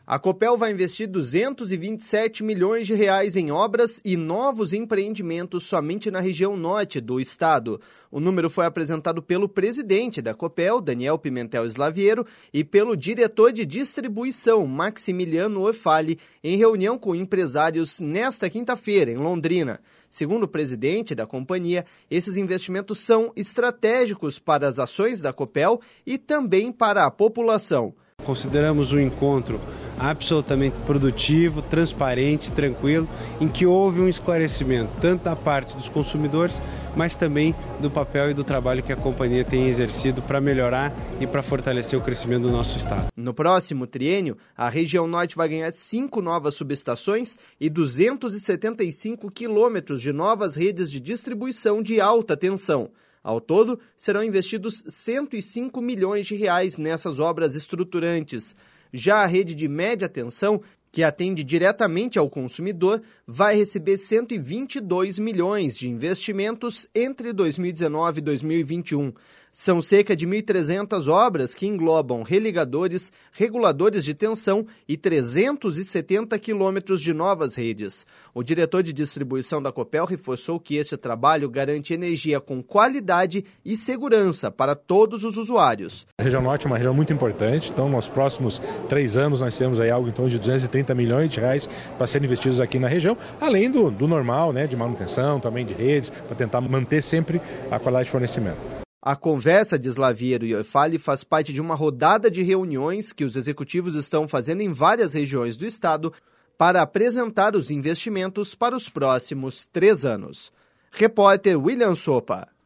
A Copel vai investir R$ 227 milhões em obras e novos empreendimentos somente na região norte do estado. O número foi apresentado pelo presidente da Copel, Daniel Pimentel Slaviero, e pelo diretor de distribuição, Maximiliano Orfali, em reunião com empresários nesta quinta-feira, em Londrina. Segundo o presidente da companhia, esses investimentos são estratégicos para as ações da Copel e também para a população. Consideramos um encontro absolutamente produtivo, transparente, tranquilo, em que houve um esclarecimento tanto da parte dos consumidores, mas também do papel e do trabalho que a companhia tem exercido para melhorar e para fortalecer o crescimento do nosso estado. No próximo triênio, a região norte vai ganhar 5 novas subestações e 275 quilômetros de novas redes de distribuição de alta tensão. Ao todo, serão investidos R$ 105 milhões nessas obras estruturantes. Já a rede de média tensão, que atende diretamente ao consumidor, vai receber 122 milhões de investimentos entre 2019 e 2021. São cerca de 1.300 obras que englobam religadores, reguladores de tensão e 370 quilômetros de novas redes. O diretor de distribuição da Copel reforçou que este trabalho garante energia com qualidade e segurança para todos os usuários. A região norte é uma região muito importante, então nos próximos 3 anos nós temos aí algo em torno de 230 milhões de reais para serem investidos aqui na região, além do normal, de manutenção, também de redes, para tentar manter sempre a qualidade de fornecimento. A conversa de Slaviero e Orfali faz parte de uma rodada de reuniões que os executivos estão fazendo em várias regiões do estado para apresentar os investimentos para os próximos 3 anos. Repórter William Sopa.